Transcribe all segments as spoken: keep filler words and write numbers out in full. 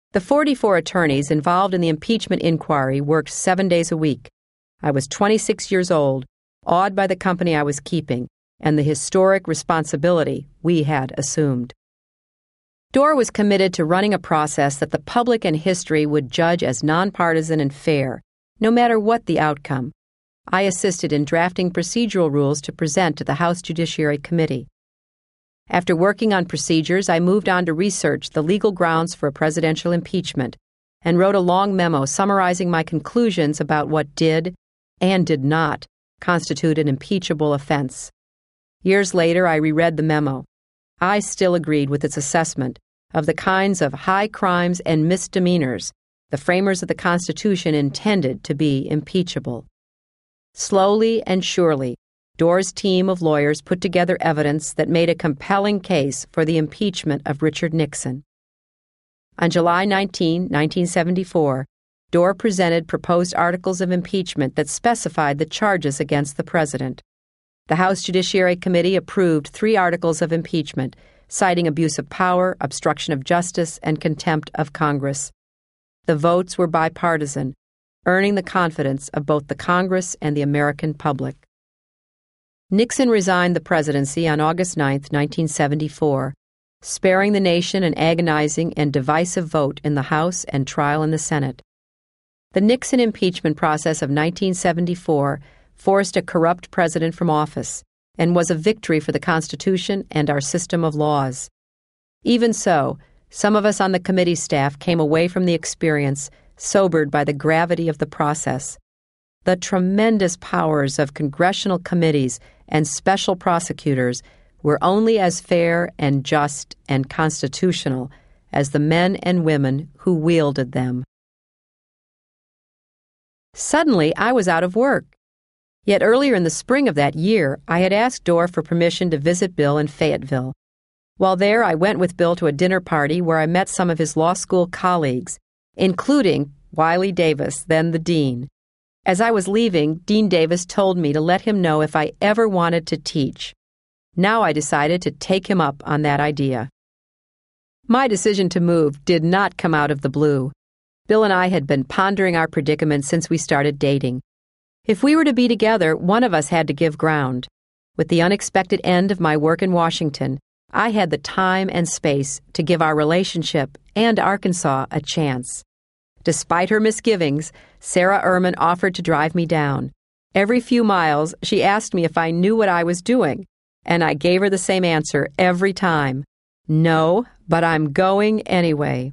The forty-four attorneys involved in the impeachment inquiry worked seven days a week. I was twenty-six years old, awed by the company I was keeping and the historic responsibility we had assumed. Dora was committed to running a process that the public and history would judge as nonpartisan and fair, no matter what the outcome. I assisted in drafting procedural rules to present to the House Judiciary Committee. After working on procedures, I moved on to research the legal grounds for a presidential impeachment and wrote a long memo summarizing my conclusions about what did and did not constitute an impeachable offense. Years later, I reread the memo. I still agreed with its assessment of the kinds of high crimes and misdemeanors the framers of the Constitution intended to be impeachable. Slowly and surely, Dora's team of lawyers put together evidence that made a compelling case for the impeachment of Richard Nixon. On July nineteenth, nineteen seventy-four, Dora presented proposed articles of impeachment that specified the charges against the president. The House Judiciary Committee approved three articles of impeachment, citing abuse of power, obstruction of justice, and contempt of Congress. The votes were bipartisan, earning the confidence of both the Congress and the American public. Nixon resigned the presidency on August ninth, nineteen seventy-four, sparing the nation an agonizing and divisive vote in the House and trial in the Senate. The Nixon impeachment process of nineteen seventy-four forced a corrupt president from office and was a victory for the Constitution and our system of laws. Even so, some of us on the committee staff came away from the experience sobered by the gravity of the process. The tremendous powers of congressional committees and special prosecutors were only as fair and just and constitutional as the men and women who wielded them. Suddenly, I was out of work. Yet earlier in the spring of that year, I had asked Dora for permission to visit Bill in Fayetteville. While there, I went with Bill to a dinner party where I met some of his law school colleagues, including Wiley Davis, then the dean. As I was leaving, Dean Davis told me to let him know if I ever wanted to teach. Now I decided to take him up on that idea. My decision to move did not come out of the blue. Bill and I had been pondering our predicament since we started dating. If we were to be together, one of us had to give ground. With the unexpected end of my work in Washington, I had the time and space to give our relationship and Arkansas a chance. Despite her misgivings, Sarah Ehrman offered to drive me down. Every few miles, she asked me if I knew what I was doing, and I gave her the same answer every time. No, but I'm going anyway.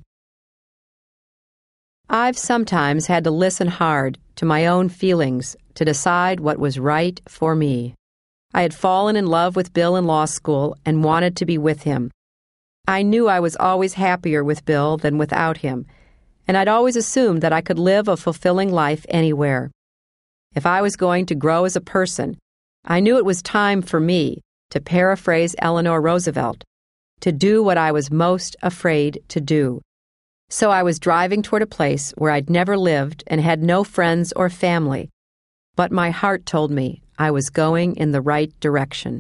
I've sometimes had to listen hard to my own feelings to decide what was right for me. I had fallen in love with Bill in law school and wanted to be with him. I knew I was always happier with Bill than without him, and I'd always assumed that I could live a fulfilling life anywhere. If I was going to grow as a person, I knew it was time for me, to paraphrase Eleanor Roosevelt, to do what I was most afraid to do. So I was driving toward a place where I'd never lived and had no friends or family, but my heart told me I was going in the right direction.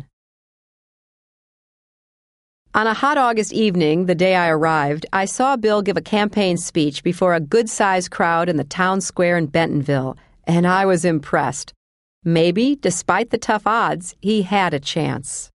On a hot August evening, the day I arrived, I saw Bill give a campaign speech before a good-sized crowd in the town square in Bentonville, and I was impressed. Maybe, despite the tough odds, he had a chance.